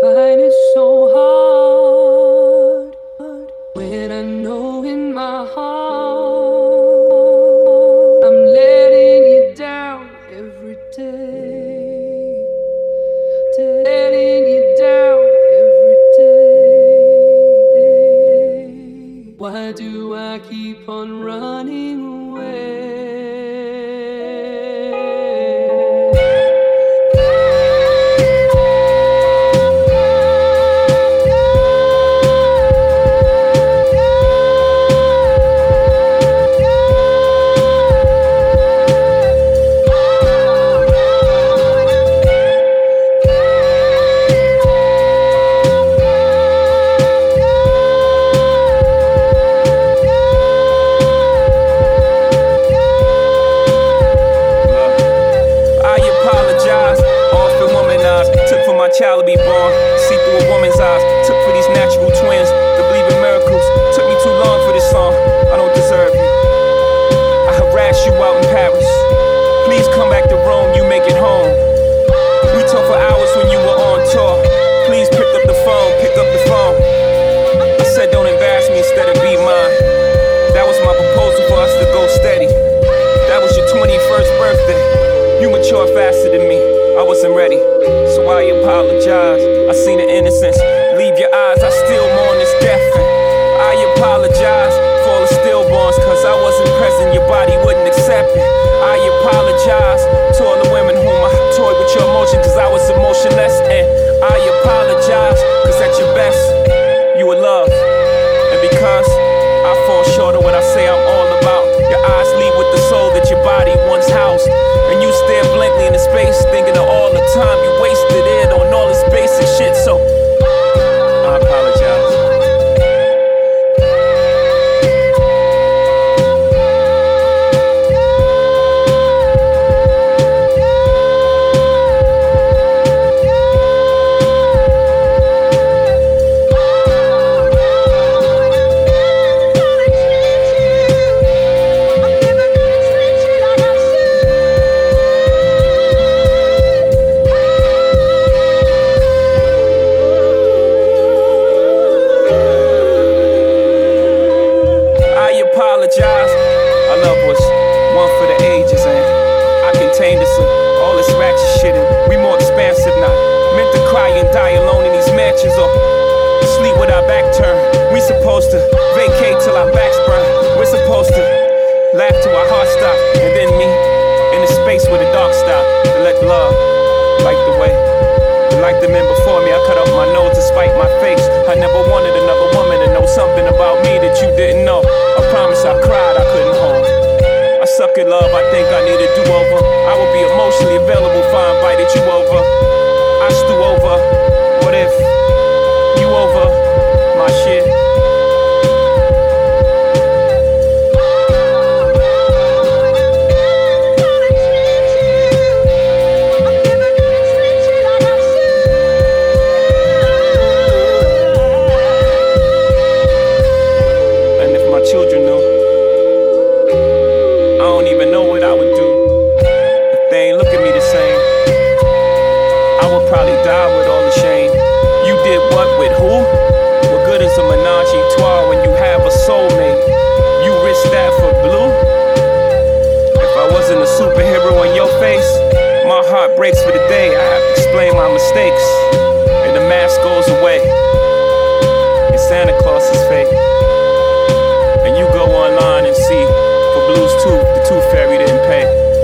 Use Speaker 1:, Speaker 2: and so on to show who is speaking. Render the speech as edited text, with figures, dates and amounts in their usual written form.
Speaker 1: find it so hard when I know in my heart I'm letting you down every day, letting you down every day. Why do I keep on running away?
Speaker 2: Child to be born, see through a woman's eyes. Took for these natural twins to believe in miracles. Took me too long for this song. I don't deserve you. I harassed you out in Paris. Please come back to Rome, you make it home. We talked for hours when you were on tour. Please pick up the phone, pick up the phone. I said don't embarrass me, instead of be mine. That was my proposal for us to go steady. That was your 21st birthday. You matured faster than me, I wasn't ready, so I apologize. I seen the innocence leave your eyes, I still mourn this death. I apologize for all the stillborns, cause I wasn't present, your body wouldn't accept it. I apologize to all the women whom I toyed with your emotion, cause I was emotionless. And I apologize, cause at your best, you were love. And because I fall short of what I say I'm all about, your eyes leave with the soul that your body once housed. And you stare blankly into space, thinking of all the time you wasted it on all this basic shit. So I apologize. Our love was one for the ages, and I contained us in all this ratchet shit, and we more expansive now. Meant to cry and die alone in these mansions, or sleep with our back turned. We supposed to vacate till our backs burn. We're supposed to laugh till our hearts stop, and then me in the space where the dark stop, and let love light the way. And like the men before me, I cut off my nose to spite my face. I never wanted another woman to know something about me that you didn't know. I promise I cried, I couldn't hold. I suck at love, I think I need a do-over. I will be emotionally available if I invited you over. I stew over, what if you over my shit? Children knew, I don't even know what I would do if they ain't look at me the same. I would probably die with all the shame. You did what with who? What good is a menage a trois when you have a soulmate? You risk that for blue? If I wasn't a superhero in your face, my heart breaks for the day. I have to explain my mistakes, and the mask goes away, and Santa Claus is fake. And you go online and see, for Blues Tooth, the Tooth Fairy didn't pay.